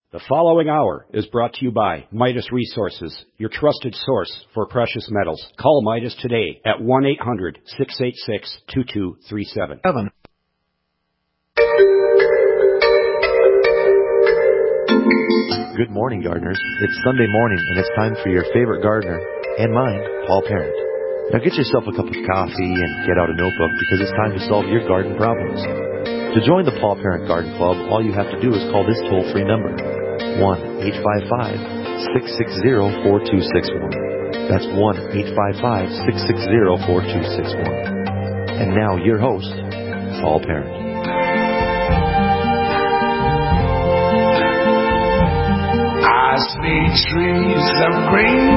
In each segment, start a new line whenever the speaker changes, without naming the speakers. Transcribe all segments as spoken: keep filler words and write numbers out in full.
The following hour is brought to you by Midas Resources, your trusted source for precious metals. Call Midas today at one eight hundred, six eight six, two two three seven.
Evan.
Good morning, gardeners. It's Sunday morning, and it's time for your favorite gardener, and mine, Paul Parent. Now get yourself a cup of coffee and get out a notebook, because it's time to solve your garden problems. To join the Paul Parent Garden Club, all you have to do is call this toll-free number, one eight five five, six six zero, four two six one. That's one eight five five, six six zero, four two six one. And now, your host, Paul Parent.
I see trees of green,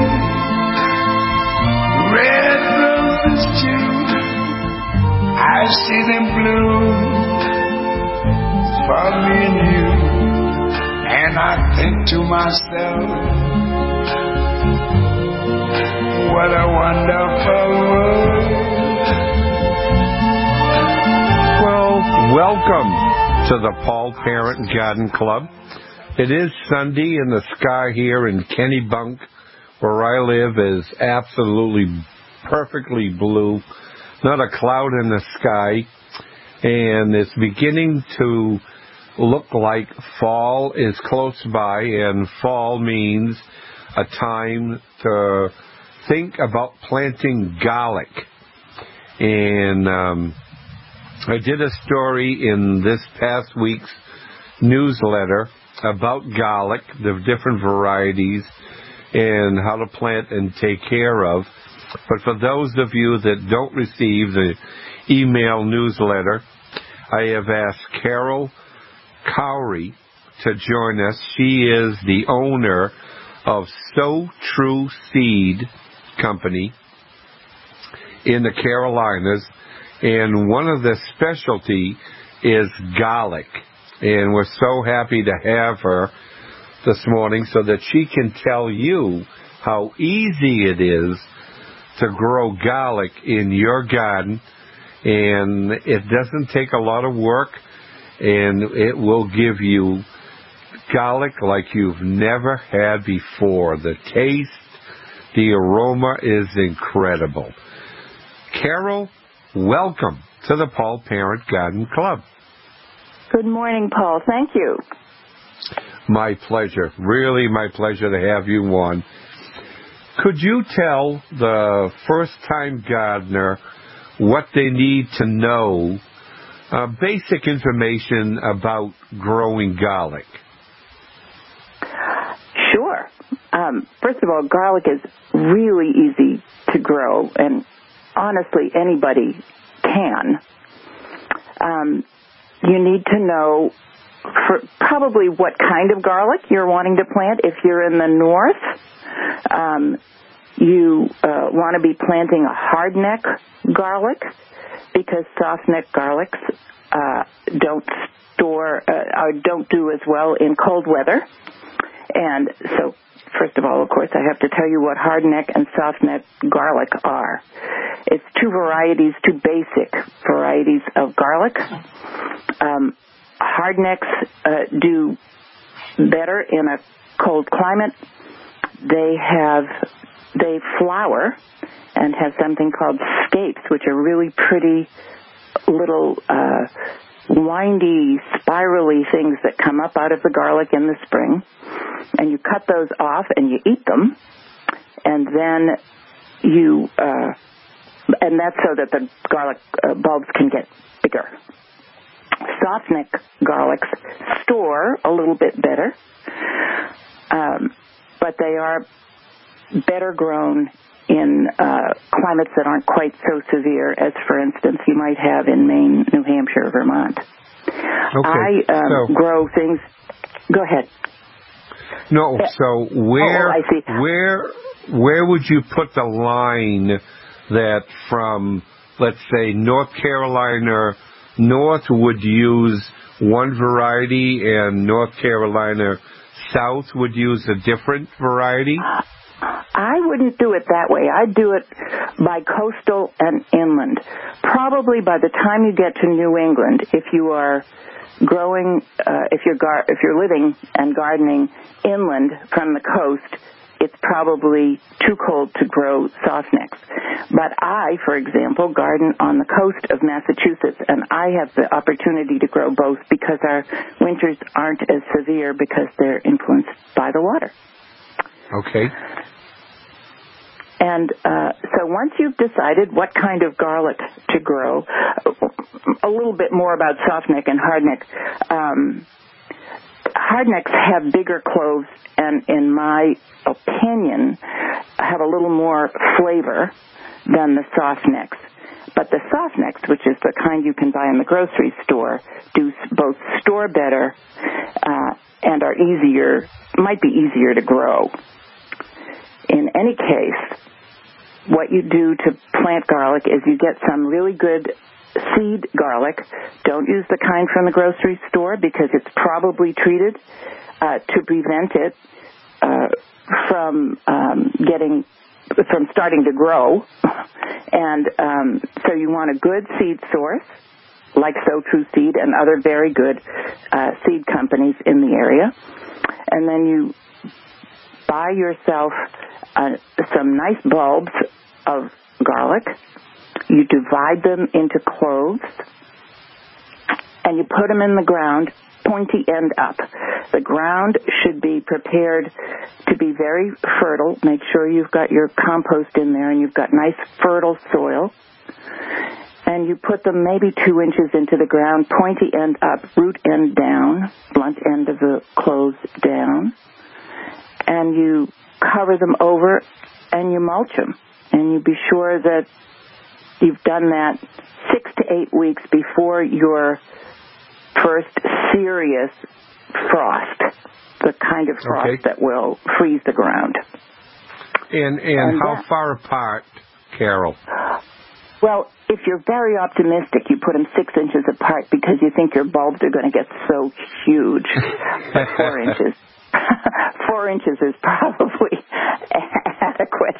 red roses too. I see them bloom for me and you, and I think to myself, what a wonderful world.
Well, welcome to the Paul Parent Garden Club. It is Sunday, and the sky here in Kennebunk, where I live, is absolutely perfectly blue. Not a cloud in the sky, and it's beginning to look like fall is close by, and fall means a time to think about planting garlic. And um, I did a story in this past week's newsletter about garlic, the different varieties, and how to plant and take care of. But for those of you that don't receive the email newsletter, I have asked Carol Cowrie to join us. She is the owner of So True Seed Company in the Carolinas, and one of the specialty is garlic. And we're so happy to have her this morning so that she can tell you how easy it is to grow garlic in your garden. And it doesn't take a lot of work, and it will give you garlic like you've never had before. The taste, the aroma is incredible. Carol, welcome to the Paul Parent Garden Club.
Good morning, Paul. Thank you.
My pleasure. Really my pleasure to have you on. Could you tell the first-time gardener what they need to know, uh, basic information about growing garlic?
Sure. Um, first of all, garlic is really easy to grow, and honestly, anybody can. Um, You need to know for probably what kind of garlic you're wanting to plant. If you're in the north, um, you uh, want to be planting a hardneck garlic, because softneck garlics uh, don't store uh, or don't do as well in cold weather. And so, first of all, of course, I have to tell you what hardneck and softneck garlic are. It's two varieties, two basic varieties of garlic. Um, hardnecks uh, do better in a cold climate. They have, they flower and have something called scapes, which are really pretty little uh, windy, spirally things that come up out of the garlic in the spring. And you cut those off and you eat them, and then you, uh, and that's so that the garlic uh, bulbs can get bigger. Softneck garlics store a little bit better, um, but they are better grown in uh, climates that aren't quite so severe as, for instance, you might have in Maine, New Hampshire, Vermont.
Okay,
I um,
so,
grow things. Go ahead.
No, so where,
oh, I see.
where, where would you put the line that from, let's say, North Carolina North would use one variety and North Carolina south would use a different variety?
I wouldn't do it that way. I'd do it by coastal and inland. Probably by the time you get to New England, if you are growing, uh, if you're gar- if you're living and gardening inland from the coast, it's probably too cold to grow softnicks. But I, for example, garden on the coast of Massachusetts, and I have the opportunity to grow both because our winters aren't as severe because they're influenced by the water.
Okay.
And uh, so once you've decided what kind of garlic to grow, a little bit more about softnick and hardnick. Um, hardnicks have bigger cloves and, in my opinion, have a little more flavor than the softnicks. But the softnicks, which is the kind you can buy in the grocery store, do both store better uh, and are easier, might be easier to grow. In any case, what you do to plant garlic is you get some really good seed garlic. Don't use the kind from the grocery store because it's probably treated uh, to prevent it uh, from um, getting from starting to grow. And um, so you want a good seed source like So True Seed and other very good uh, seed companies in the area. And then you buy yourself Uh, some nice bulbs of garlic. You divide them into cloves, and you put them in the ground, pointy end up. The ground should be prepared to be very fertile. Make sure you've got your compost in there and you've got nice fertile soil. And you put them maybe two inches into the ground, pointy end up, root end down, blunt end of the cloves down. And you cover them over, and you mulch them. And you be sure that you've done that six to eight weeks before your first serious frost, the kind of frost
okay.
that will freeze the ground.
And, and, and how that, far apart, Carol?
Well, if you're very optimistic, you put them six inches apart because you think your bulbs are going to get so huge. But four inches. Four inches is probably adequate.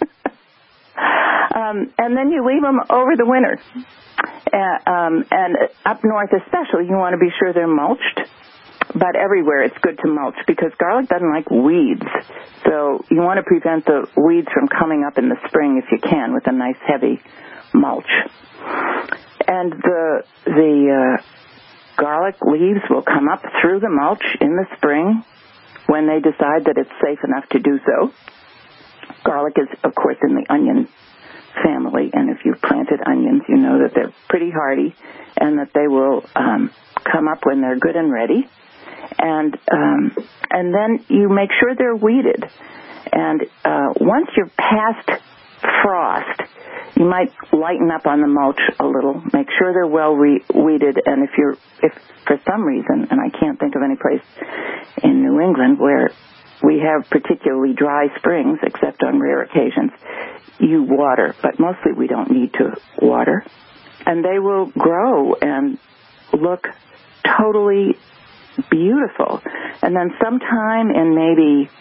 um, and then you leave them over the winter. Uh, um, and up north especially, you want to be sure they're mulched. But everywhere it's good to mulch because garlic doesn't like weeds. So you want to prevent the weeds from coming up in the spring if you can with a nice heavy mulch. And the the uh, garlic leaves will come up through the mulch in the spring when they decide that it's safe enough to do so. Garlic is, of course, in the onion family, and if you've planted onions, you know that they're pretty hardy and that they will um, come up when they're good and ready. And um, and then you make sure they're weeded. And uh, once you're past frost, you might lighten up on the mulch a little. Make sure they're well re- weeded. And if you're, if for some reason, and I can't think of any place in New England where we have particularly dry springs, except on rare occasions, you water. But mostly we don't need to water. And they will grow and look totally beautiful. And then sometime in maybe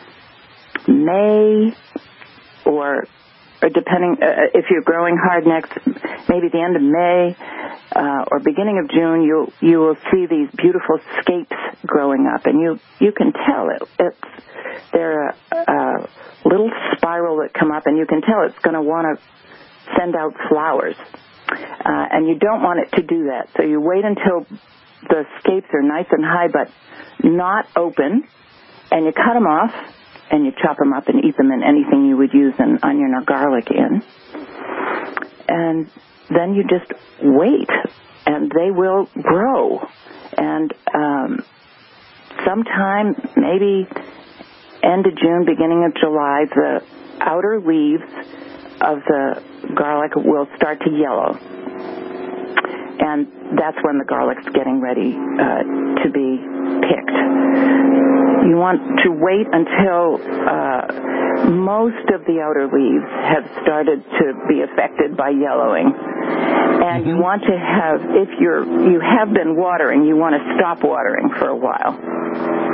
May or or depending, uh, if you're growing hardnecks, maybe the end of May uh, or beginning of June, you'll you will see these beautiful scapes growing up, and you you can tell it. It's they're a, a little spiral that come up, and you can tell it's going to want to send out flowers, uh, and you don't want it to do that. So you wait until the scapes are nice and high, but not open, and you cut them off. And you chop them up and eat them in anything you would use an onion or garlic in. And then you just wait, and they will grow. And um, sometime, maybe end of June, beginning of July, the outer leaves of the garlic will start to yellow. And that's when the garlic's getting ready uh, to be picked. You want to wait until uh, most of the outer leaves have started to be affected by yellowing. And you want to have, if you're, you have been watering, you want to stop watering for a while.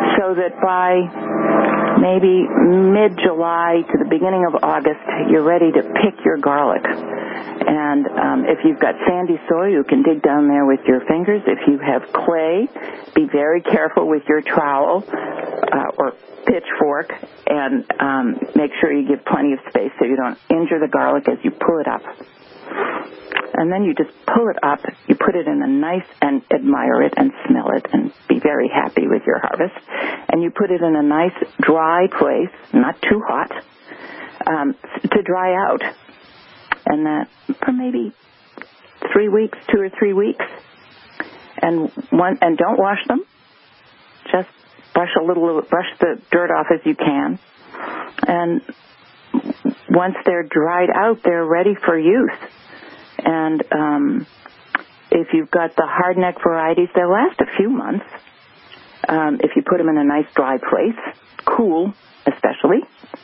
so that by maybe mid-July to the beginning of August, you're ready to pick your garlic. And um, if you've got sandy soil, you can dig down there with your fingers. If you have clay, be very careful with your trowel uh, or pitchfork, and um, make sure you give plenty of space so you don't injure the garlic as you pull it up. And then you just pull it up, you put it in a nice, and admire it and smell it and be very happy with your harvest. And you put it in a nice dry place, not too hot, um, to dry out. And that for maybe three weeks, two or three weeks. And one, and don't wash them. Just brush a little, brush the dirt off as you can. And once they're dried out, they're ready for use. And um, if you've got the hardneck varieties, they'll last a few months um, if you put them in a nice dry place, cool especially.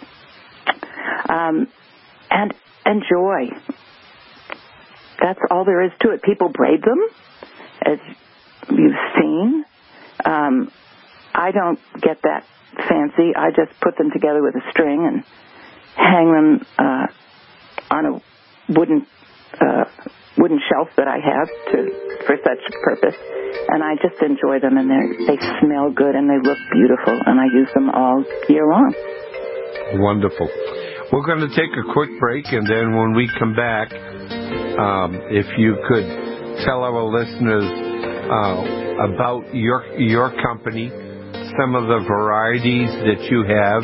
Um, and enjoy. That's all there is to it. People braid them, as you've seen. Um, I don't get that fancy. I just put them together with a string and hang them uh, on a wooden uh, wooden shelf that I have to for such purpose, and I just enjoy them, and they they smell good and they look beautiful, and I use them all year long.
Wonderful. We're going to take a quick break, and then when we come back, um, if you could tell our listeners uh, about your your company, some of the varieties that you have,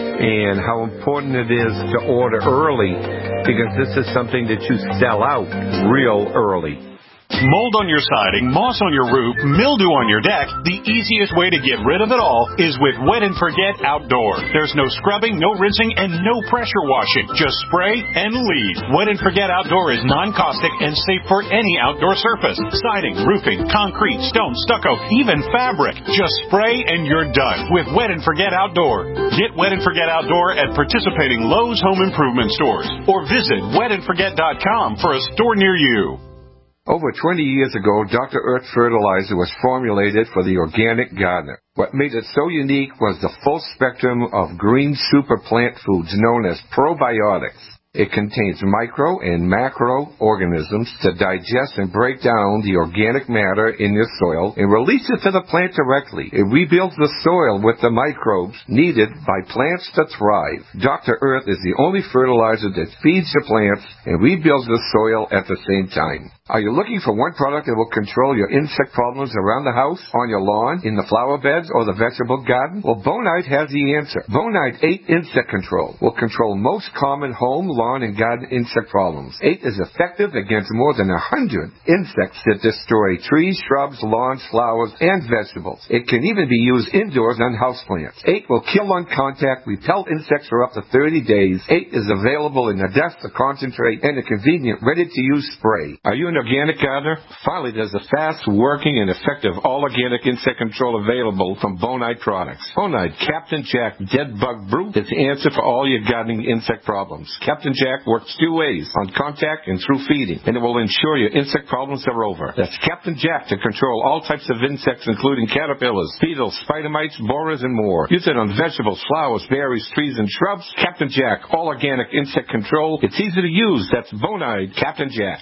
and how important it is to order early, because this is something that you sell out real early.
Mold on your siding, moss on your roof, mildew on your deck, the easiest way to get rid of it all is with Wet and Forget Outdoor. There's no scrubbing, no rinsing, and no pressure washing. Just spray and leave. Wet and Forget Outdoor is non-caustic and safe for any outdoor surface. Siding, roofing, concrete, stone, stucco, even fabric. Just spray and you're done with Wet and Forget Outdoor. Get Wet and Forget Outdoor at participating Lowe's Home Improvement stores or visit wet and forget dot com for a store near you.
Over twenty years ago, Doctor Earth fertilizer was formulated for the organic gardener. What made it so unique was the full spectrum of green super plant foods known as probiotics. It contains micro and macro organisms to digest and break down the organic matter in your soil and release it to the plant directly. It rebuilds the soil with the microbes needed by plants to thrive. Doctor Earth is the only fertilizer that feeds the plants and rebuilds the soil at the same time. Are you looking for one product that will control your insect problems around the house, on your lawn, in the flower beds, or the vegetable garden? Well, Bonide has the answer. Bonide eight Insect Control will control most common home, lawn, and garden insect problems. eight is effective against more than one hundred insects that destroy trees, shrubs, lawns, flowers, and vegetables. It can even be used indoors on houseplants. eight will kill on contact, repel insects for up to thirty days. eight is available in a dust, a concentrate, and a convenient, ready-to-use spray. Are you an organic gardener? Finally, there's a fast-working and effective all-organic insect control available from Bonide products. Bonide Captain Jack Dead Bug Brew is the answer for all your gardening insect problems. Captain Jack works two ways, on contact and through feeding, and it will ensure your insect problems are over. That's Captain Jack to control all types of insects, including caterpillars, beetles, spider mites, borers, and more. Use it on vegetables, flowers, berries, trees, and shrubs. Captain Jack all-organic insect control. It's easy to use. That's Bonide Captain Jack.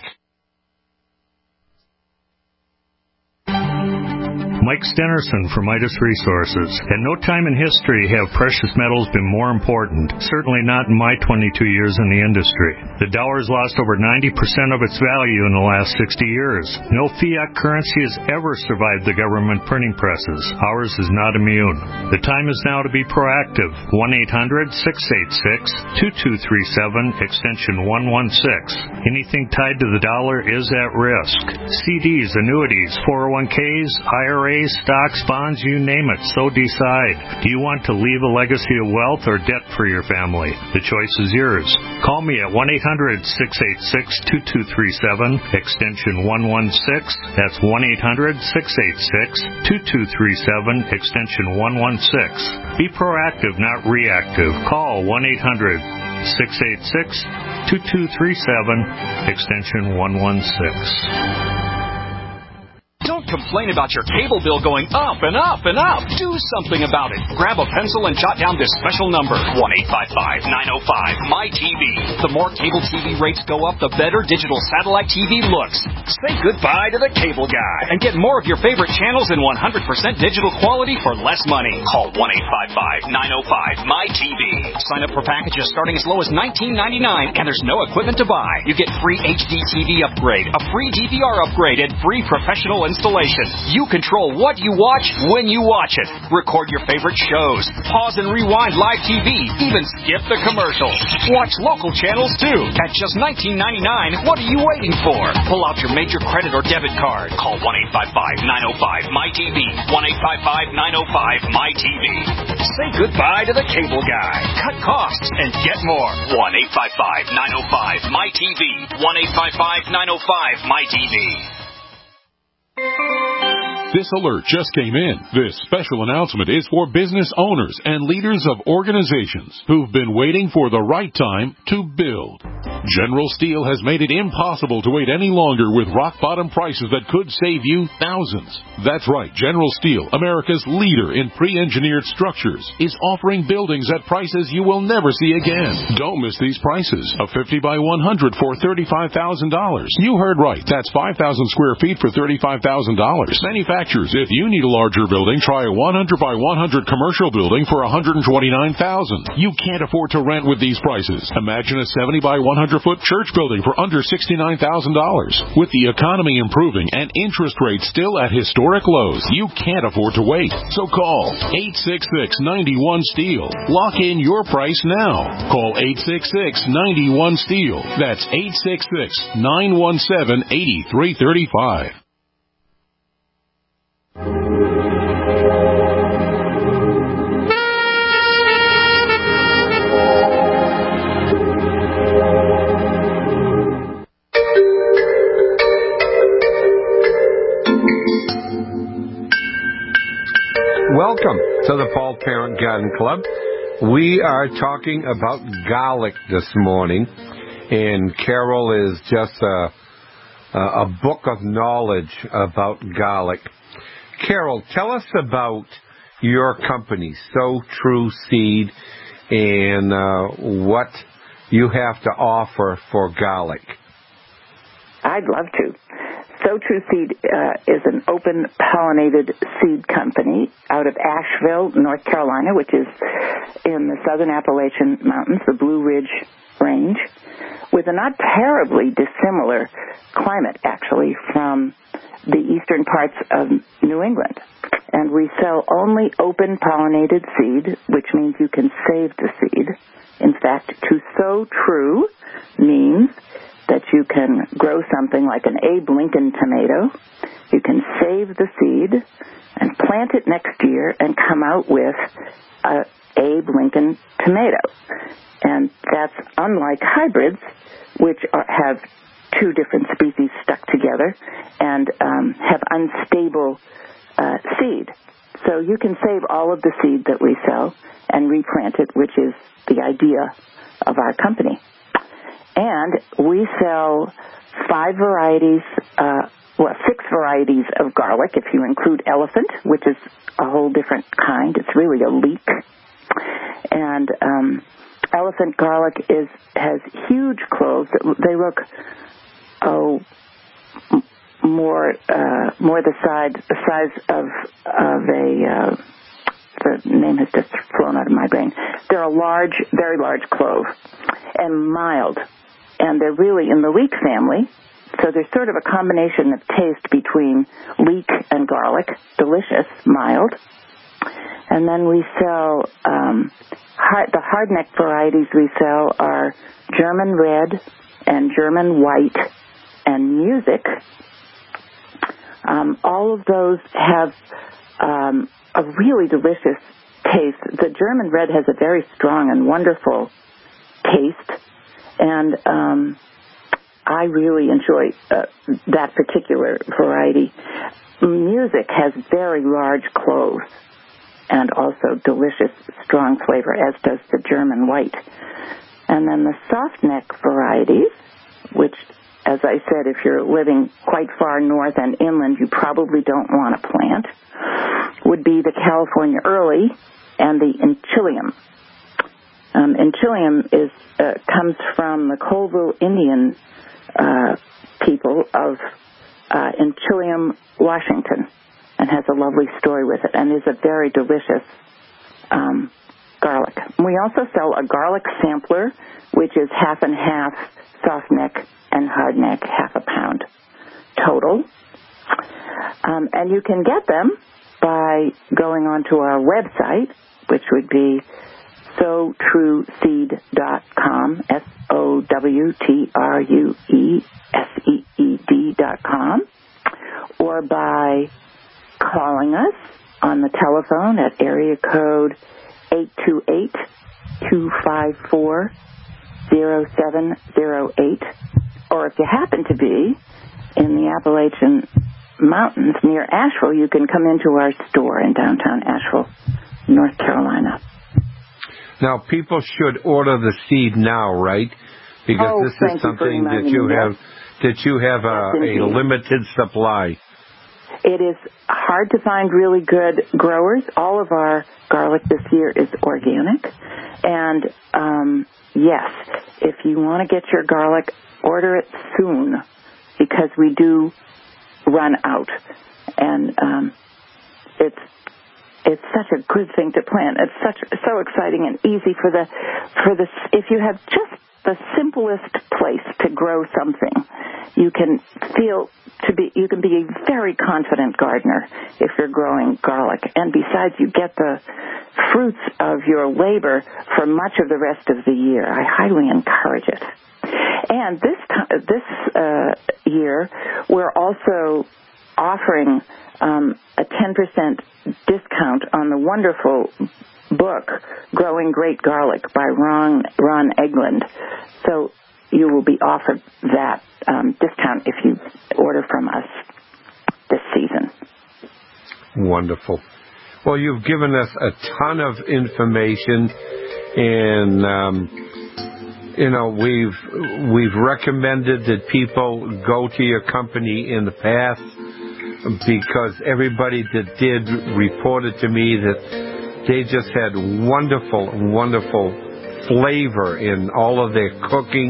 Mike Stenerson from Midas Resources. At no time in history have precious metals been more important, certainly not in my twenty-two years in the industry. The dollar has lost over ninety percent of its value in the last sixty years. No fiat currency has ever survived the government printing presses. Ours is not immune. The time is now to be proactive. one eight hundred six eight six two two three seven, extension one one six. Anything tied to the dollar is at risk. C Ds, annuities, four oh one Ks, I R As, stocks, bonds, you name it, so decide. Do you want to leave a legacy of wealth or debt for your family? The choice is yours. Call me at one eight hundred six eight six two two three seven, extension one one six. That's one eight hundred six eight six two two three seven, extension one one six. Be proactive, not reactive. Call one eight hundred six eight six two two three seven, extension one one six.
Don't
complain about your cable bill going up and up and up. Do something about it. Grab a pencil and jot down this special number, one eight five five, nine oh five, M Y T V. The more cable T V rates go up, the better digital satellite T V looks. Say goodbye to the cable guy and get more of your favorite channels in one hundred percent digital quality for less money. Call one eight five five, nine oh five, M Y T V. Sign up for packages starting as low as nineteen ninety-nine, and there's no equipment to buy. You get free H D T V upgrade, a free D V R upgrade, and free professional installation. You control what you watch when you watch it. Record your favorite shows. Pause and rewind live T V. Even skip the commercials. Watch local channels too. At just nineteen ninety-nine, what are you waiting for? Pull out your major credit or debit card. Call one eight five five, nine oh five, M Y T V. one eight five five, nine oh five, M Y T V. Say goodbye to the cable guy. Cut costs and get more. one eight five five, nine oh five, M Y T V. one eight five five, nine oh five, M Y T V.
This alert just came in. This special announcement is for business owners and leaders of organizations who've been waiting for the right time to build. General Steel has made it impossible to wait any longer with rock-bottom prices that could save you thousands. That's right, General Steel, America's leader in pre-engineered structures, is offering buildings at prices you will never see again. Don't miss these prices. A fifty by one hundred for thirty-five thousand dollars. You heard right. That's five thousand square feet for thirty-five thousand dollars. Manufacturers, if you need a larger building, try a one hundred by one hundred commercial building for one hundred twenty-nine thousand dollars. You can't afford to rent with these prices. Imagine a seventy by one hundred foot church building for under sixty-nine thousand dollars. With the economy improving and interest rates still at historic lows, you can't afford to wait. So call eight six six, nine one, STEEL. Lock in your price now. Call eight six six, nine one, STEEL. That's eight six six, nine one seven, eight three three five.
Welcome to the Paul Parent Garden Club. We are talking about garlic this morning, and Carol is just a, a book of knowledge about garlic. Carol, tell us about your company, So True Seed, and uh, what you have to offer for garlic.
I'd love to. So True Seed uh, is an open pollinated seed company out of Asheville, North Carolina, which is in the southern Appalachian Mountains, the Blue Ridge Range, with a not terribly dissimilar climate, actually, from the eastern parts of New England. And we sell only open pollinated seed, which means you can save the seed. In fact, to sow true means that you can grow something like an Abe Lincoln tomato. You can save the seed and plant it next year and come out with a Abe Lincoln tomato. And that's unlike hybrids, which are, have two different species stuck together and um, have unstable uh, seed. So you can save all of the seed that we sell and replant it, which is the idea of our company. And we sell five varieties, uh, well, six varieties of garlic, if you include elephant, which is a whole different kind. It's really a leek. And um, elephant garlic is has huge cloves. They look, oh, more uh, more the size the size of of a. Uh, the name has just flown out of my brain. They're a large, very large clove, and mild. And they're really in the leek family, so there's sort of a combination of taste between leek and garlic, delicious, mild. And then we sell, um, hard, the hardneck varieties we sell are German red and German white and music. Um, all of those have um, a really delicious taste. The German red has a very strong and wonderful taste. And um, I really enjoy uh, that particular variety. Music has very large cloves and also delicious, strong flavor, as does the German white. And then the soft neck varieties, which as I said, if you're living quite far north and inland, you probably don't want to plant, would be the California Early and the Enchilium. Um, Enchilium is uh, comes from the Colville Indian uh, people of uh, Enchilium, Washington, and has a lovely story with it, and is a very delicious um, garlic. We also sell a garlic sampler, which is half and half soft neck and hard neck, half a pound total. Um, and you can get them by going onto our website, which would be sow true seed dot com, S O W T R U E S E E D dot com, or by calling us on the telephone at area code eight two eight, two five four, zero seven zero eight, or if you happen to be in the Appalachian Mountains near Asheville, you can come into our store in downtown Asheville, North Carolina.
Now, people should order the seed now, right? Because
oh,
this is something that you have that you have a, a limited supply.
It is hard to find really good growers. All of our garlic this year is organic. And, um, yes, if you want to get your garlic, order it soon, because we do run out. And um, it's it's such a good thing to plant. It's such so exciting and easy for the for the if you have just the simplest place to grow something, you can feel to be you can be a very confident gardener if you're growing garlic. And besides, you get the fruits of your labor for much of the rest of the year. I highly encourage it. And this this uh, year, we're also offering um, a ten percent discount on the wonderful book, Growing Great Garlic by Ron, Ron Eglund. So you will be offered that um, discount if you order from us this season.
Wonderful. Well, you've given us a ton of information, and um, you know we've we've recommended that people go to your company in the past, because everybody that did reported to me that they just had wonderful, wonderful flavor in all of their cooking.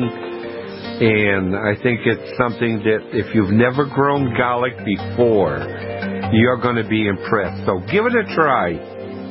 And I think it's something that if you've never grown garlic before, you're going to be impressed. So give it a try.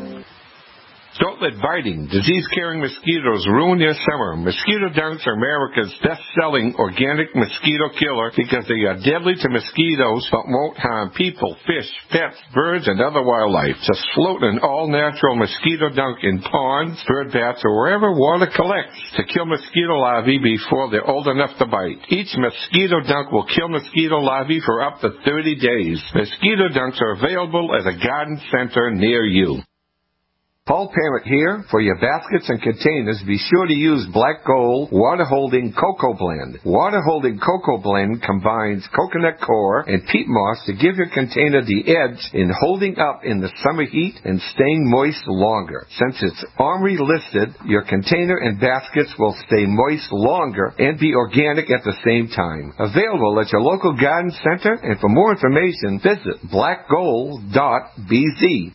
Don't let biting, disease-carrying mosquitoes ruin your summer. Mosquito Dunks are America's best-selling organic mosquito killer because they are deadly to mosquitoes but won't harm people, fish, pets, birds, and other wildlife. Just float an all-natural mosquito dunk in ponds, bird baths, or wherever water collects to kill mosquito larvae before they're old enough to bite. Each mosquito dunk will kill mosquito larvae for up to thirty days. Mosquito Dunks are available at a garden center near you. Paul Parent here. For your baskets and containers, be sure to use Black Gold Water-Holding Cocoa Blend. Water-Holding Cocoa Blend combines coconut coir and peat moss to give your container the edge in holding up in the summer heat and staying moist longer. Since it's OMRI listed, your container and baskets will stay moist longer and be organic at the same time. Available at your local garden center, and for more information, visit black gold dot b z.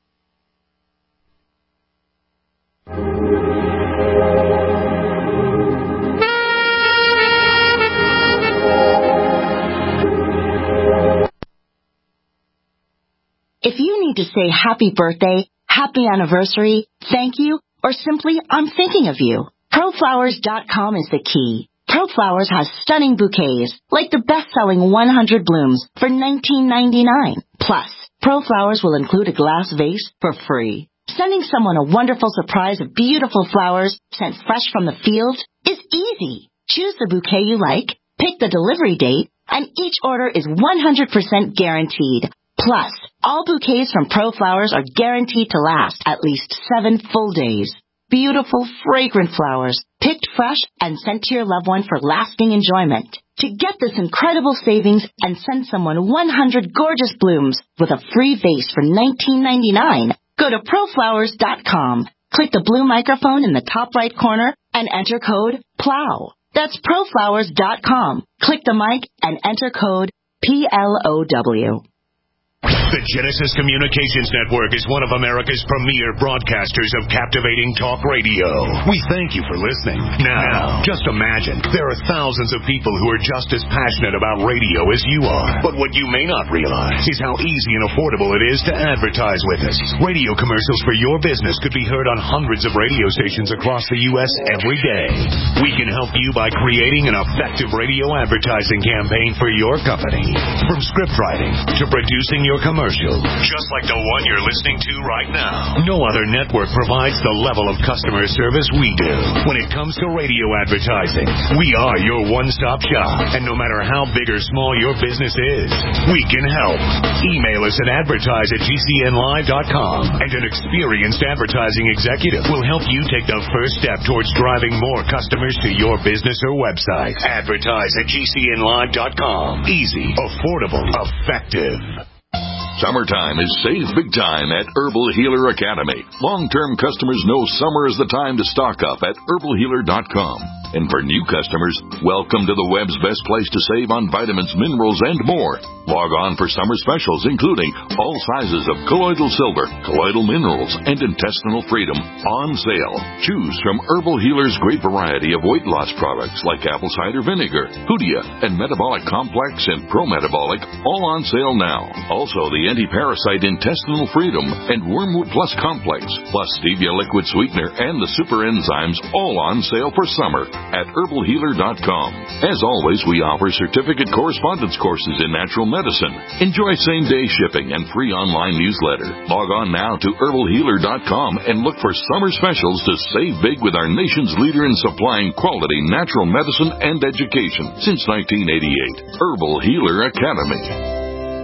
If you need to say happy birthday, happy anniversary, thank you, or simply I'm thinking of you, pro flowers dot com is the key. ProFlowers has stunning bouquets, like the best-selling one hundred blooms for nineteen ninety-nine. Plus, ProFlowers will include a glass vase for free. Sending someone a wonderful surprise of beautiful flowers sent fresh from the field is easy. Choose the bouquet you like, pick the delivery date, and each order is one hundred percent guaranteed. Plus, all bouquets from ProFlowers are guaranteed to last at least seven full days. Beautiful, fragrant flowers, picked fresh and sent to your loved one for lasting enjoyment. To get this incredible savings and send someone one hundred gorgeous blooms with a free vase for nineteen ninety-nine, go to pro flowers dot com. Click the blue microphone in the top right corner and enter code PLOW. That's proflowers dot com. Click the mic and enter code P L O W.
The Genesis Communications Network is one of America's premier broadcasters of captivating talk radio. We thank you for listening. Now, just imagine, there are thousands of people who are just as passionate about radio as you are. But what you may not realize is how easy and affordable it is to advertise with us. Radio commercials for your business could be heard on hundreds of radio stations across the U S every day. We can help you by creating an effective radio advertising campaign for your company. From script writing to producing your commercial, just like the one you're listening to right now. No other network provides the level of customer service we do. When it comes to radio advertising, we are your one-stop shop. And no matter how big or small your business is, we can help. Email us at advertise at G C N live dot com, and an experienced advertising executive will help you take the first step towards driving more customers to your business or website. Advertise at G C N live dot com. Easy, affordable, effective.
Summertime is save big time at Herbal Healer Academy. Long-term customers know summer is the time to stock up at herbal healer dot com. And for new customers, welcome to the web's best place to save on vitamins, minerals, and more. Log on for summer specials, including all sizes of colloidal silver, colloidal minerals, and intestinal freedom on sale. Choose from Herbal Healer's great variety of weight loss products like apple cider vinegar, Hoodia, and Metabolic Complex and Pro-Metabolic, all on sale now. Also, the anti-parasite intestinal freedom and Wormwood Plus Complex, plus stevia liquid sweetener and the super enzymes, all on sale for summer at herbal healer dot com. As always, we offer certificate correspondence courses in natural medicine. Enjoy same-day shipping and free online newsletter. Log on now to herbal healer dot com and look for summer specials to save big with our nation's leader in supplying quality natural medicine and education since nineteen eighty-eight. Herbal Healer Academy.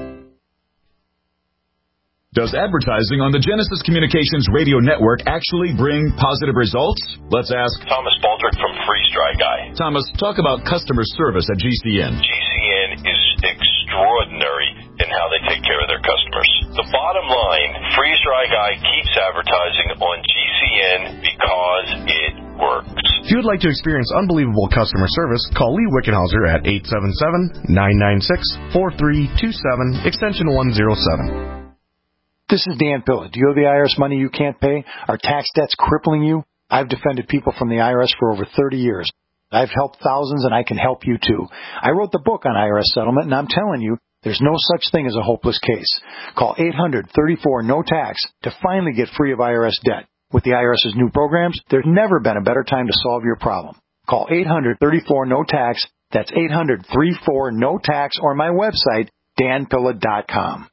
Does advertising on the Genesis Communications Radio Network actually bring positive results? Let's ask
Thomas Baldrick from Freeze Dry Guy.
Thomas, talk about customer service at G C N.
G C N is extraordinary in how they take care of their customers. The bottom line, Freeze Dry Guy keeps advertising on G C N because it works.
If you would like to experience unbelievable customer service, call Lee Wickenhauser at eight seven seven, nine nine six, four three two seven, extension one oh seven.
This is Dan Pilla. Do you owe the I R S money you can't pay? Are tax debts crippling you? I've defended people from the I R S for over thirty years. I've helped thousands, and I can help you too. I wrote the book on I R S settlement, and I'm telling you, there's no such thing as a hopeless case. Call eight hundred, thirty-four, no tax to finally get free of I R S debt. With the IRS's new programs, there's never been a better time to solve your problem. Call eight hundred, thirty-four, no tax. That's eight hundred, thirty-four, no tax, or my website, dan pilla dot com.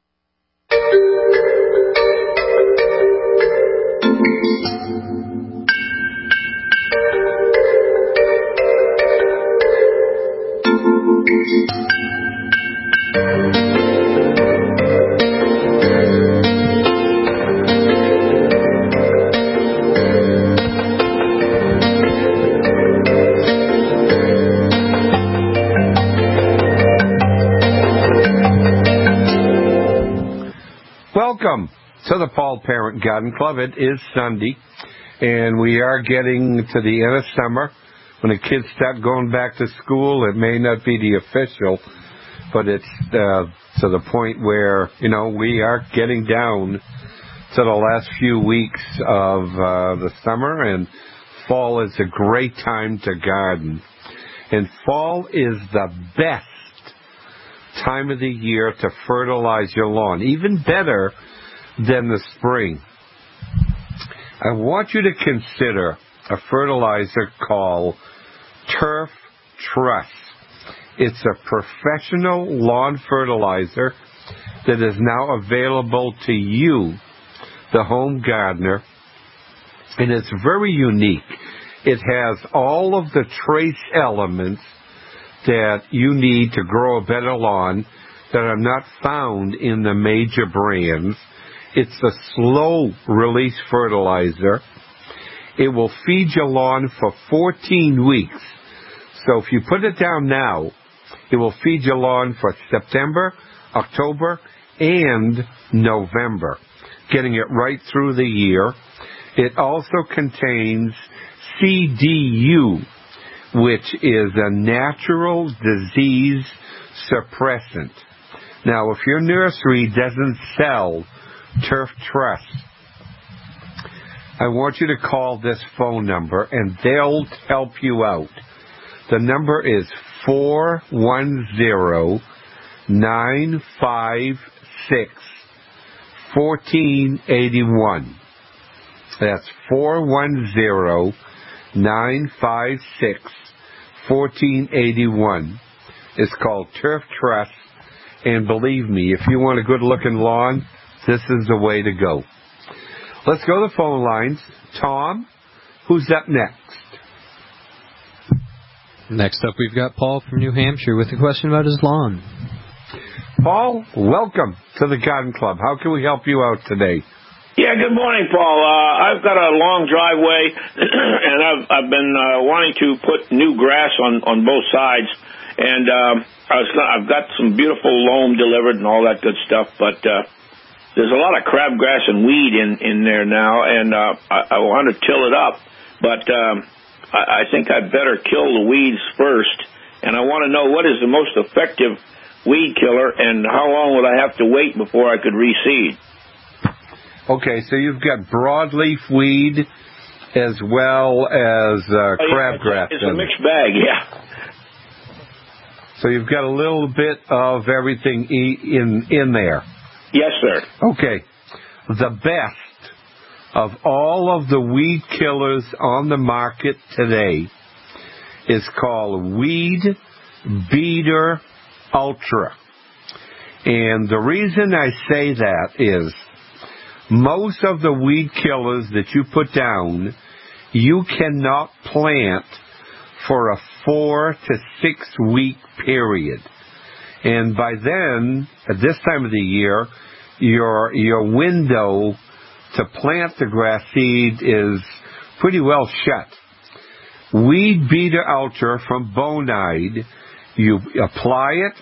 Welcome to the Paul Parent Garden Club. It is Sunday, and we are getting to the end of summer. When the kids start going back to school, it may not be the official, but it's uh, to the point where, you know, we are getting down to the last few weeks of uh, the summer, and fall is a great time to garden. And fall is the best time of the year to fertilize your lawn, even better than the spring. I want you to consider a fertilizer called Turf Truss. It's a professional lawn fertilizer that is now available to you, the home gardener, and it's very unique. It has all of the trace elements that you need to grow a better lawn that are not found in the major brands. It's a slow-release fertilizer. It will feed your lawn for fourteen weeks. So if you put it down now, it will feed your lawn for September, October, and November, getting it right through the year. It also contains C D U, which is a natural disease suppressant. Now, if your nursery doesn't sell Turf Trust, I want you to call this phone number and they'll help you out. The number is four one zero, nine five six, one four eight one. That's four one zero, nine five six, one four eight one. It's called Turf Trust. And believe me, if you want a good-looking lawn, this is the way to go. Let's go to the phone lines. Tom, who's up next?
Next up, we've got Paul from New Hampshire with a question about his lawn.
Paul, welcome to the Garden Club. How can we help you out today?
Yeah, good morning, Paul. Uh, I've got a long driveway, and I've, I've been uh, wanting to put new grass on, on both sides. And um, I was, I've got some beautiful loam delivered and all that good stuff, but uh, there's a lot of crabgrass and weed in, in there now, and uh, I, I want to till it up, but um, I, I think I'd better kill the weeds first, and I want to know what is the most effective weed killer, and how long would I have to wait before I could reseed?
Okay, so you've got broadleaf weed as well as uh,
oh, yeah,
crabgrass.
It's, a, it's a mixed bag, yeah.
So you've got a little bit of everything in in there.
Yes, sir.
Okay. The best of all of the weed killers on the market today is called Weed Beater Ultra. And the reason I say that is most of the weed killers that you put down, you cannot plant for a four to six week period. And by then, at this time of the year, your your window to plant the grass seed is pretty well shut. Weed Beater Ultra from Bonide, you apply it,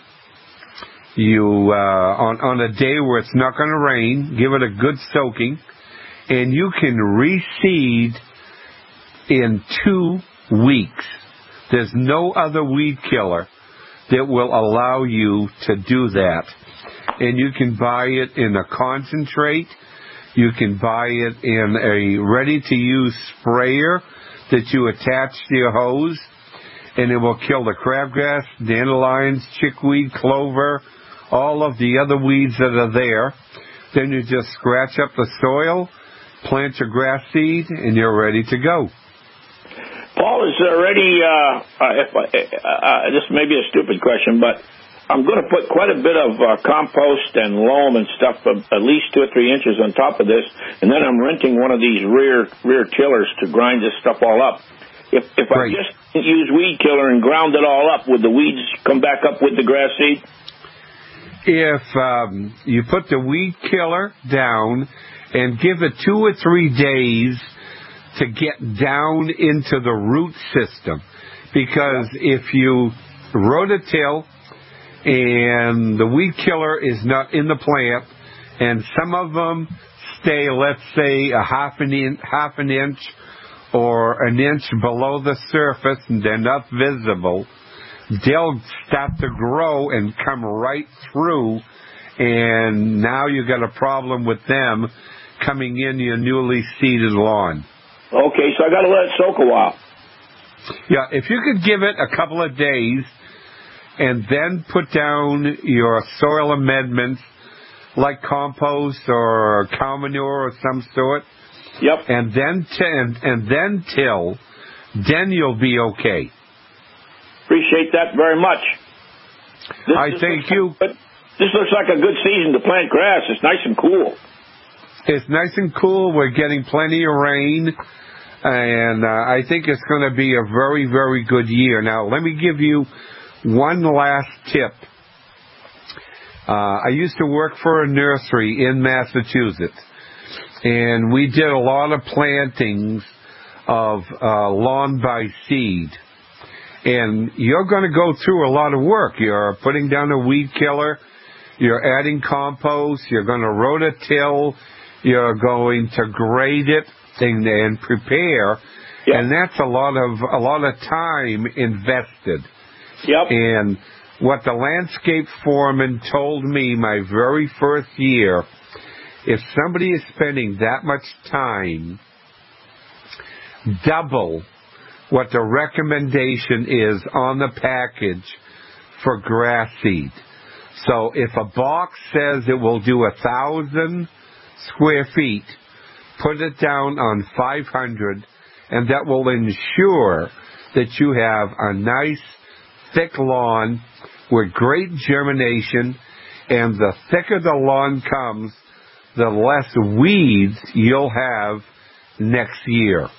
you uh, on, on a day where it's not going to rain, give it a good soaking, and you can reseed in two weeks. There's no other weed killer that will allow you to do that. And you can buy it in a concentrate. You can buy it in a ready-to-use sprayer that you attach to your hose, and it will kill the crabgrass, dandelions, chickweed, clover, all of the other weeds that are there. Then you just scratch up the soil, plant your grass seed, and you're ready to go.
Paul, is there any, uh, uh, if, uh, uh, this may be a stupid question, but I'm going to put quite a bit of uh, compost and loam and stuff, uh, at least two or three inches on top of this, and then I'm renting one of these rear rear tillers to grind this stuff all up. If if I just use weed killer and ground it all up, would the weeds come back up with the grass seed?
If um, you put the weed killer down and give it two or three days to get down into the root system, because if you rototill and the weed killer is not in the plant, and some of them stay, let's say, a half an inch, half an inch or an inch below the surface and they're not visible, they'll start to grow and come right through, and now you got a problem with them coming in your newly seeded lawn.
Okay, so I got to let it soak a while.
Yeah, if you could give it a couple of days and then put down your soil amendments like compost or cow manure or some sort.
Yep.
And then t- and, and then till, then you'll be okay.
Appreciate that very much. This,
I
this
thank you.
Like, this looks like a good season to plant grass. It's nice and cool.
It's nice and cool. We're getting plenty of rain, and uh, I think it's going to be a very, very good year. Now, let me give you one last tip. Uh, I used to work for a nursery in Massachusetts, and we did a lot of plantings of uh, lawn by seed. And you're going to go through a lot of work. You're putting down a weed killer. You're adding compost. You're going to rototill. You're going to grade it. and, and prepare,
yep.
and that's a lot of a lot of time invested.
Yep.
And what the landscape foreman told me my very first year, if somebody is spending that much time, double what the recommendation is on the package for grass seed. So if a box says it will do a thousand square feet, put it down on five hundred, and that will ensure that you have a nice thick lawn with great germination, and the thicker the lawn comes, the less weeds you'll have next year.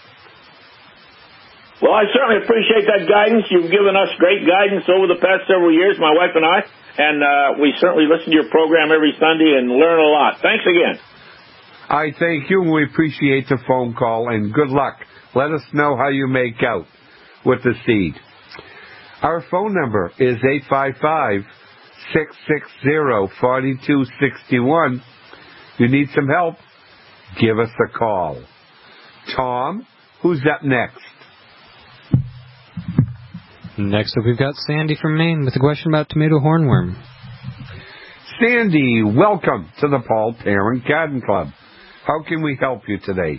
Well, I certainly appreciate that guidance. You've given us great guidance over the past several years, my wife and I, and uh, we certainly listen to your program every Sunday and learn a lot. Thanks again.
I thank you, and we appreciate the phone call, and good luck. Let us know how you make out with the seed. Our phone number is eight five five, six six zero, four two six one. You need some help? Give us a call. Tom, who's up next?
Next up, we've got Sandy from Maine with a question about tomato hornworm.
Sandy, welcome to the Paul Parent Garden Club. How can we help you today?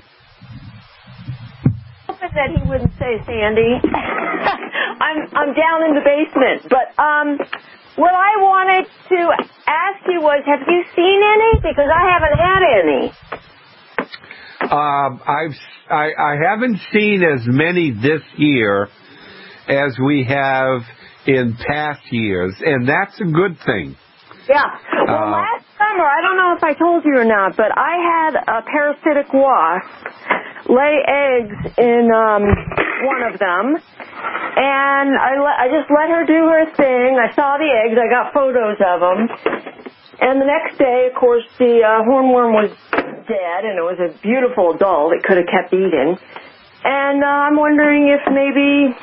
I said he wouldn't say Sandy. I'm I'm down in the basement, but um, what I wanted to ask you was, have you seen any? Because I haven't had any.
Um, I've I, I haven't seen as many this year as we have in past years, and that's a good thing.
Yeah. Well,
uh,
last summer, I don't know if I told you or not, but I had a parasitic wasp lay eggs in um, one of them, and I, le- I just let her do her thing. I saw the eggs. I got photos of them. And the next day, of course, the uh, hornworm was dead, and it was a beautiful adult. It could have kept eating. And uh, I'm wondering if maybe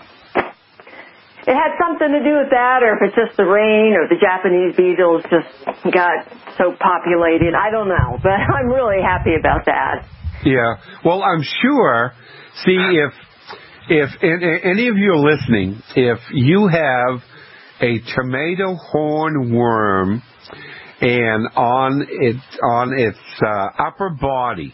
it had something to do with that, or if it's just the rain, or the Japanese beetles just got so populated. I don't know, but I'm really happy about that.
Yeah. Well, I'm sure, see, if if any of you are listening, if you have a tomato hornworm and on its, on its uh, upper body,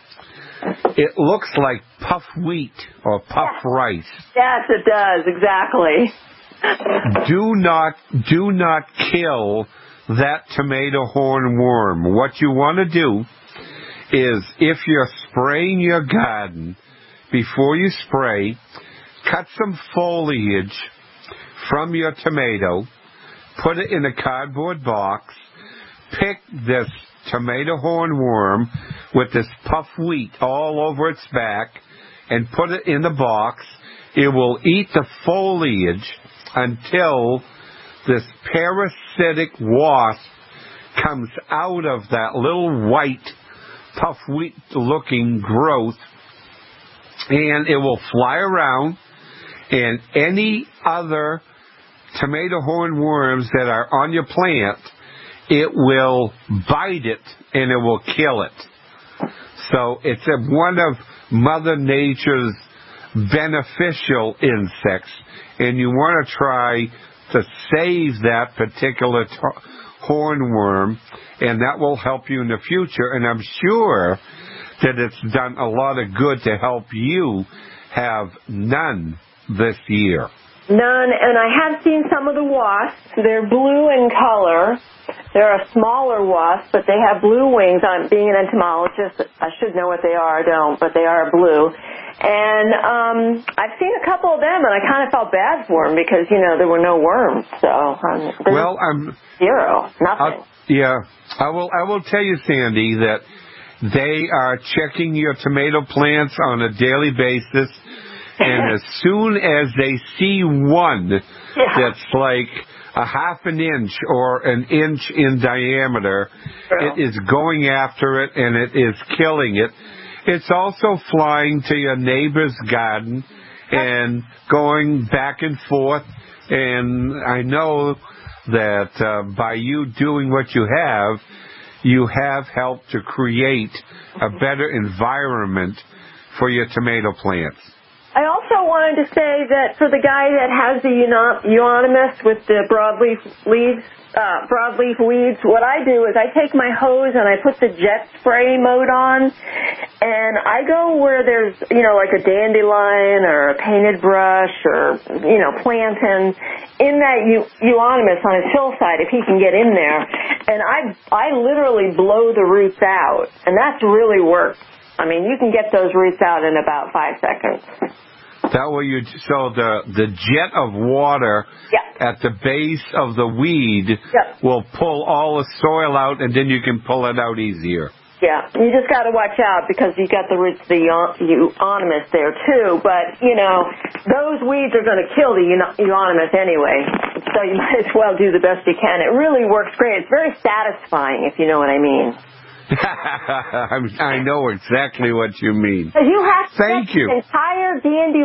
it looks like puff wheat or puff
yes.
rice.
Yes, it does, exactly.
do not do not kill that tomato hornworm. What you want to do is, if you're spraying your garden, before you spray, cut some foliage from your tomato, put it in a cardboard box, pick this tomato hornworm with this puff wheat all over its back, and put it in the box. It will eat the foliage until this parasitic wasp comes out of that little white puff wheat looking growth, and it will fly around, and any other tomato hornworms that are on your plant, it will bite it and it will kill it. So it's a, one of Mother Nature's beneficial insects, and you want to try to save that particular t- hornworm, and that will help you in the future. And I'm sure that it's done a lot of good to help you have none this year.
None, and I have seen some of the wasps. They're blue in color. They're a smaller wasp, but they have blue wings. I'm being an entomologist. I should know what they are. I don't, but they are blue. And um, I've seen a couple of them, and I kind of felt bad for them because, you know, there were no worms. So um,
well, I'm
zero, nothing.
I'll, yeah, I will. I will tell you, Sandy, that they are checking your tomato plants on a daily basis, and as soon as they see one yeah. that's like a half an inch or an inch in diameter, True. It is going after it and it is killing it. It's also flying to your neighbor's garden and going back and forth. And I know that uh, by you doing what you have, you have helped to create a better environment for your tomato plants.
I also wanted to say that for the guy that has the euonymus with the broadleaf leaves, uh, broadleaf weeds, what I do is I take my hose and I put the jet spray mode on, and I go where there's, you know, like a dandelion or a painted brush or, you know, plantain in that euonymus on his hillside if he can get in there, and I I literally blow the roots out, and that's really works. I mean, you can get those roots out in about five seconds.
That way you, so the, the jet of water
yeah.
at the base of the weed
yeah.
will pull all the soil out, and then you can pull it out easier.
Yeah, you just got to watch out because you got the roots of the euonymus there too. But, you know, those weeds are going to kill the euonymus anyway, so you might as well do the best you can. It really works great. It's very satisfying, if you know what I mean.
I know exactly what you mean.
You have to
Thank
get
you.
the entire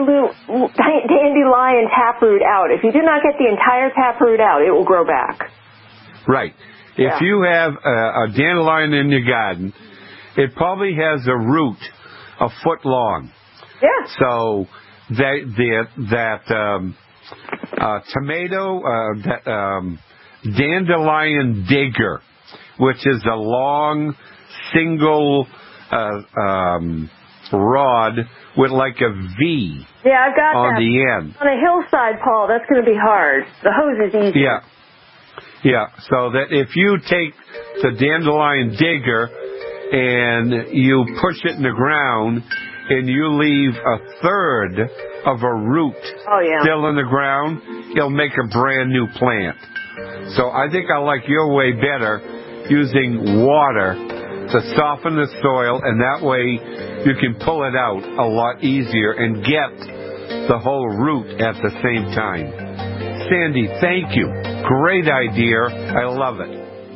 dandelion taproot out. If you do not get the entire taproot out, it will grow back.
Right.
Yeah.
If you have a, a dandelion in your garden, it probably has a root a foot long.
Yeah.
So that that, that um, uh, tomato, uh, that um, dandelion digger, which is a long single uh, um, rod with like a V
yeah, I've got
on
that.
the end.
On a hillside, Paul, that's going to be hard. The hose is easy.
Yeah. Yeah, so that if you take the dandelion digger and you push it in the ground and you leave a third of a root
oh, yeah.
still in the ground, it'll make a brand new plant. So I think I like your way better, using water to soften the soil, and that way you can pull it out a lot easier and get the whole root at the same time. Sandy, thank you. Great idea. I love it.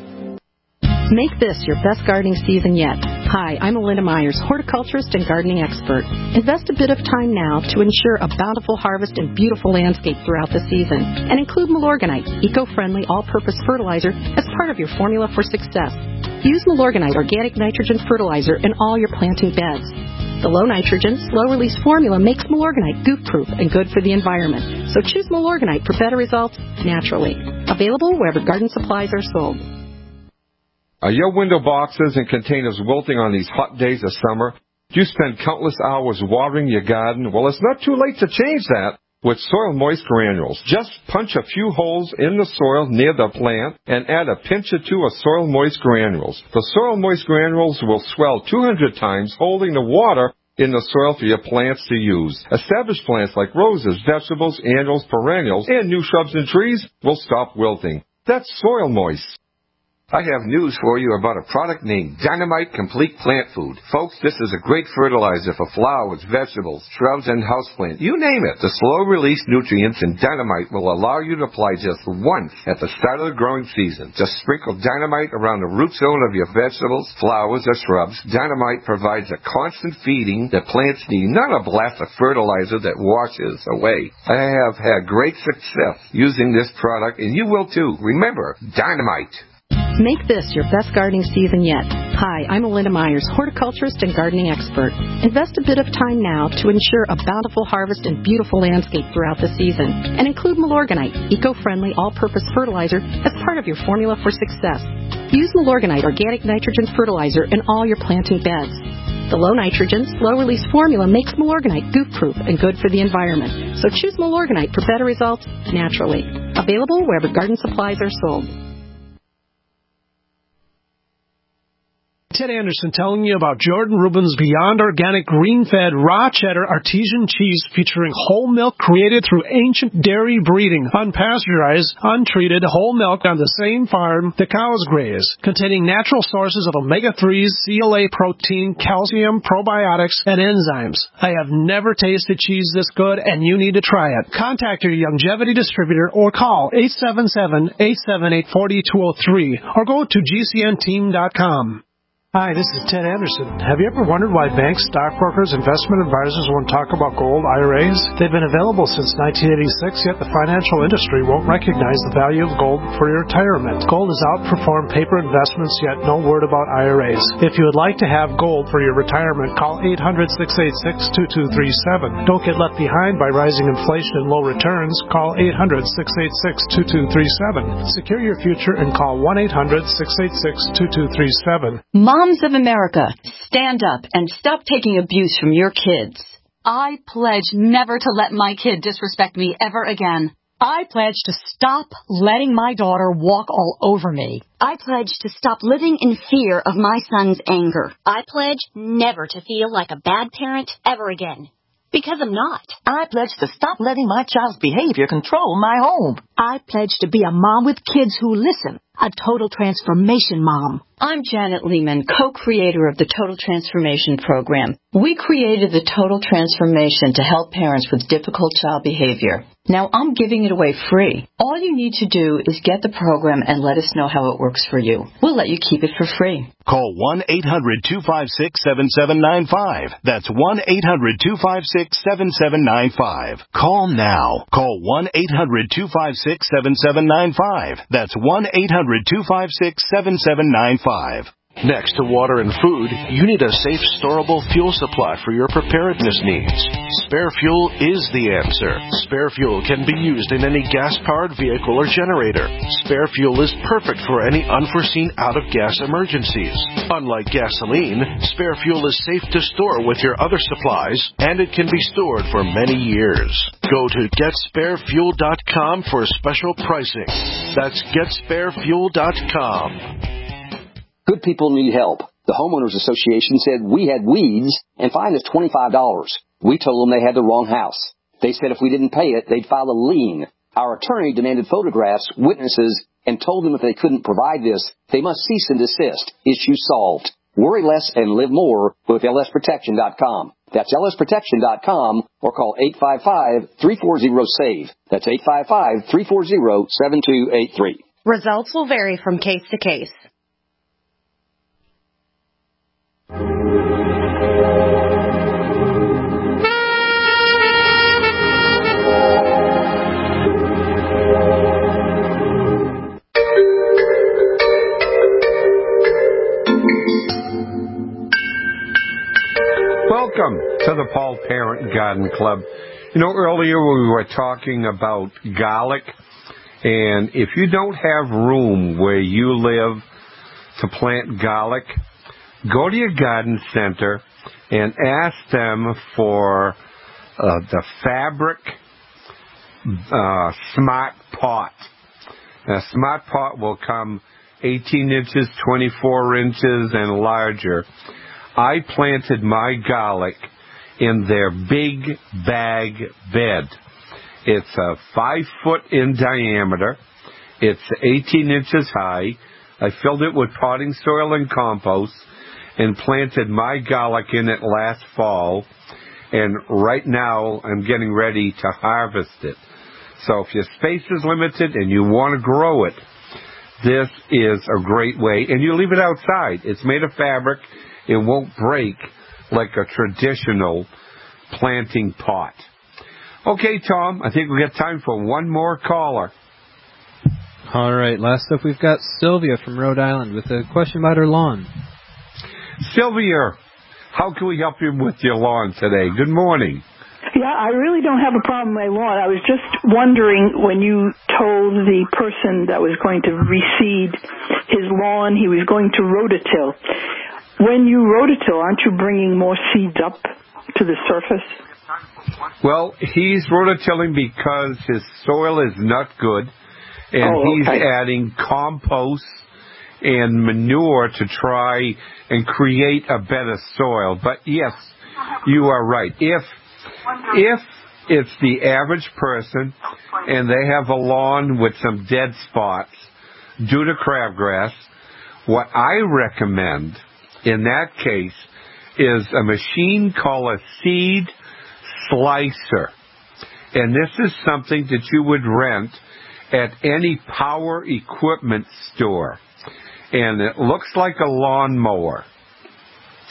Make this your best gardening season yet. Hi, I'm Melinda Myers, horticulturist and gardening expert. Invest a bit of time now to ensure a bountiful harvest and beautiful landscape throughout the season. And include Milorganite, eco-friendly all-purpose fertilizer, as part of your formula for success. Use Milorganite organic nitrogen fertilizer in all your planting beds. The low-nitrogen, slow-release formula makes Milorganite goof-proof and good for the environment. So choose Milorganite for better results naturally. Available wherever garden supplies are sold.
Are your window boxes and containers wilting on these hot days of summer? Do you spend countless hours watering your garden? Well, it's not too late to change that with Soil Moist Granules. Just punch a few holes in the soil near the plant and add a pinch or two of Soil Moist Granules. The Soil Moist Granules will swell two hundred times, holding the water in the soil for your plants to use. Established plants like roses, vegetables, annuals, perennials, and new shrubs and trees will stop wilting. That's Soil Moist.
I have news for you about a product named Dynamite Complete Plant Food. Folks, this is a great fertilizer for flowers, vegetables, shrubs, and houseplants. You name it. The slow-release nutrients in Dynamite will allow you to apply just once at the start of the growing season. Just sprinkle Dynamite around the root zone of your vegetables, flowers, or shrubs. Dynamite provides a constant feeding that plants need, not a blast of fertilizer that washes away. I have had great success using this product, and you will too. Remember, Dynamite.
Make this your best gardening season yet. Hi, I'm Melinda Myers, horticulturist and gardening expert. Invest a bit of time now to ensure a bountiful harvest and beautiful landscape throughout the season. And include Milorganite, eco-friendly all-purpose fertilizer, as part of your formula for success. Use Milorganite organic nitrogen fertilizer in all your planting beds. The low-nitrogen, slow-release formula makes Milorganite goof-proof and good for the environment. So choose Milorganite for better results naturally. Available wherever garden supplies are sold.
Ted Anderson telling you about Jordan Rubin's Beyond Organic Green-Fed Raw Cheddar Artesian Cheese featuring whole milk created through ancient dairy breeding, unpasteurized, untreated whole milk on the same farm the cows graze, containing natural sources of omega threes, C L A protein, calcium, probiotics, and enzymes. I have never tasted cheese this good, and you need to try it. Contact your Youngevity distributor or call eight seven seven, eight seven eight, four two zero three or go to G C N team dot com. Hi, this is Ted Anderson. Have you ever wondered why banks, stockbrokers, investment advisors won't talk about gold I R As? They've been available since nineteen eighty-six, yet the financial industry won't recognize the value of gold for your retirement. Gold has outperformed paper investments, yet no word about I R As. If you would like to have gold for your retirement, call eight hundred, six eight six, two two three seven. Don't get left behind by rising inflation and low returns. Call eight hundred, six eight six, two two three seven. Secure your future and call one eight hundred, six eight six, two two three seven.
Moms of America, stand up and stop taking abuse from your kids. I pledge never to let my kid disrespect me ever again.
I pledge to stop letting my daughter walk all over me.
I pledge to stop living in fear of my son's anger.
I pledge never to feel like a bad parent ever again. Because I'm not.
I pledge to stop letting my child's behavior control my home.
I pledge to be a mom with kids who listen. A total transformation mom.
I'm Janet Lehman, co-creator of the Total Transformation Program. We created the Total Transformation to help parents with difficult child behavior. Now I'm giving it away free. All you need to do is get the program and let us know how it works for you. We'll let you keep it for free.
Call one eight hundred, two five six, seven seven nine five. That's one eight hundred, two five six, seven seven nine five. Call now. Call one eight hundred, two five six, seven seven nine five. That's one eight hundred, two five six, seven seven nine five.
Next to water and food, you need a safe, storable fuel supply for your preparedness needs. Spare Fuel is the answer. Spare Fuel can be used in any gas-powered vehicle or generator. Spare Fuel is perfect for any unforeseen out-of-gas emergencies. Unlike gasoline, Spare Fuel is safe to store with your other supplies, and it can be stored for many years. Go to get spare fuel dot com for special pricing. That's get spare fuel dot com.
Good people need help. The Homeowners Association said we had weeds and fined us twenty-five dollars. We told them they had the wrong house. They said if we didn't pay it, they'd file a lien. Our attorney demanded photographs, witnesses, and told them if they couldn't provide this, they must cease and desist. Issue solved. Worry less and live more with L S protection dot com. That's L S protection dot com or call eight five five, three four zero, SAVE. That's eight five five, three four zero, seven two eight three.
Results will vary from case to case.
Welcome to the Paul Parent Garden Club. You know, earlier we were talking about garlic, and if you don't have room where you live to plant garlic, go to your garden center and ask them for uh, the fabric uh, smart pot. Now, smart pot will come eighteen inches, twenty-four inches, and larger. I planted my garlic in their big bag bed. It's a five foot in diameter. It's eighteen inches high. I filled it with potting soil and compost and planted my garlic in it last fall. And right now I'm getting ready to harvest it. So if your space is limited and you want to grow it, this is a great way. And you leave it outside. It's made of fabric. It won't break like a traditional planting pot. Okay, Tom, I think we got time for one more caller.
All right, last up we've got Sylvia from Rhode Island with a question about her lawn.
Sylvia, how can we help you with your lawn today? Good morning.
Yeah, I really don't have a problem with my lawn. I was just wondering when you told the person that was going to reseed his lawn, he was going to rototill. When you rototill, aren't you bringing more seeds up to the surface?
Well, he's rototilling because his soil is not good, and
oh, okay.
he's adding compost and manure to try and create a better soil. But yes, you are right. If if it's the average person and they have a lawn with some dead spots due to crabgrass, what I recommend in that case is a machine called a seed slicer. And this is something that you would rent at any power equipment store. And it looks like a lawnmower.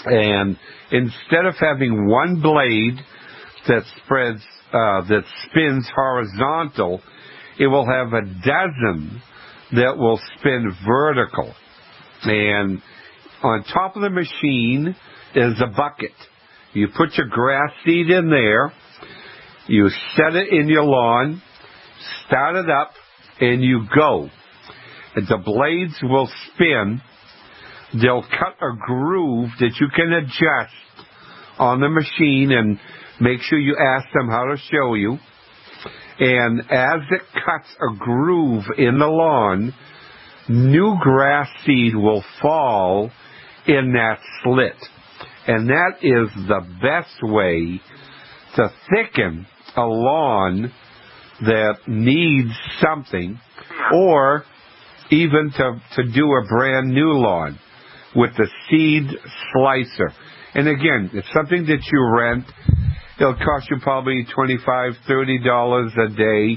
And instead of having one blade that spreads, uh, that spins horizontal, it will have a dozen that will spin vertical. And on top of the machine is a bucket. You put your grass seed in there, you set it in your lawn, start it up, and you go. And the blades will spin. They'll cut a groove that you can adjust on the machine, and make sure you ask them how to show you. And as it cuts a groove in the lawn, new grass seed will fall in that slit. And that is the best way to thicken a lawn that needs something, or even to, to do a brand new lawn with the seed slicer. And again, it's something that you rent. It'll cost you probably twenty-five dollars, thirty dollars a day.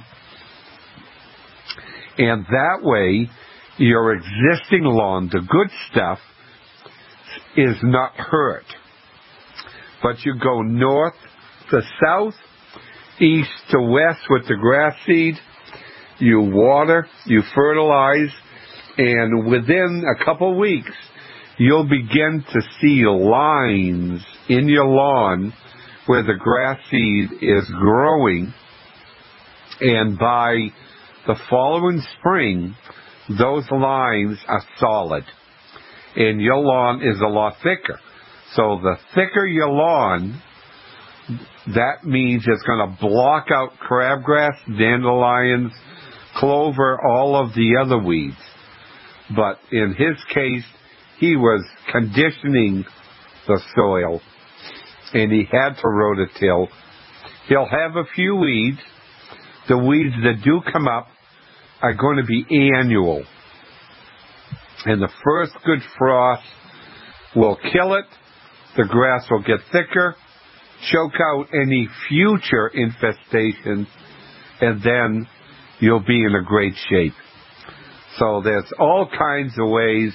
And that way, your existing lawn, the good stuff, is not hurt. But you go north to south, east to west with the grass seed. You water, you fertilize, and within a couple weeks, you'll begin to see lines in your lawn where the grass seed is growing. And by the following spring, those lines are solid. And your lawn is a lot thicker. So the thicker your lawn, that means it's going to block out crabgrass, dandelions, clover, all of the other weeds. But in his case, he was conditioning the soil, and he had to rototill. He'll have a few weeds. The weeds that do come up are going to be annual. And the first good frost will kill it. The grass will get thicker, choke out any future infestation, and then you'll be in a great shape. So there's all kinds of ways.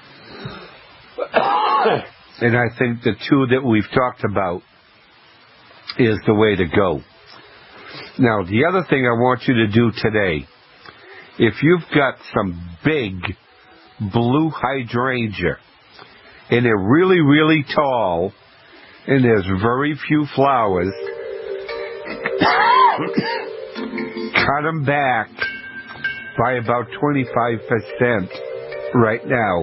And I think the two that we've talked about is the way to go. Now, the other thing I want you to do today, if you've got some big blue hydrangea, and they're really, really tall, and there's very few flowers, cut them back by about twenty-five percent right now.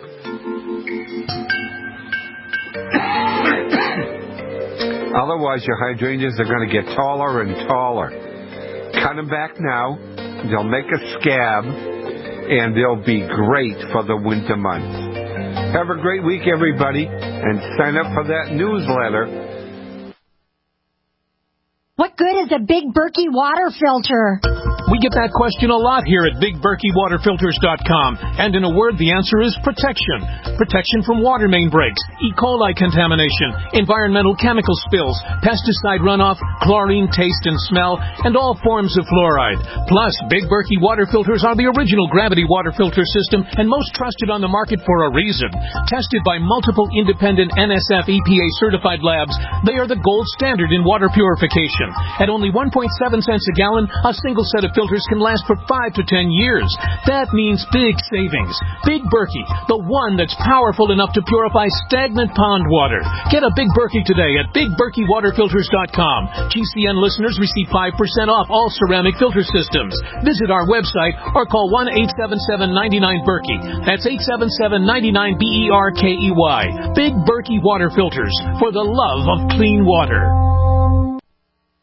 Otherwise, your hydrangeas are going to get taller and taller. Cut them back now. They'll make a scab, and they'll be great for the winter months. Have a great week, everybody, and sign up for that newsletter.
What good is a Big Berkey water filter?
We get that question a lot here at Big Berkey Water Filters dot com. And in a word, the answer is protection. Protection from water main breaks, E. coli contamination, environmental chemical spills, pesticide runoff, chlorine taste and smell, and all forms of fluoride. Plus, Big Berkey water filters are the original gravity water filter system and most trusted on the market for a reason. Tested by multiple independent N S F E P A certified labs, they are the gold standard in water purification. At only one point seven cents a gallon, a single set of filters can last for five to ten years. That means big savings. Big Berkey, the one that's powerful enough to purify stagnant pond water. Get a Big Berkey today at Big Berkey Water Filters dot com. G C N listeners receive five percent off all ceramic filter systems. Visit our website or call one eight seven seven, nine nine, Berkey. That's eight seven seven, nine nine, B E R K E Y. Big Berkey Water Filters, for the love of clean water.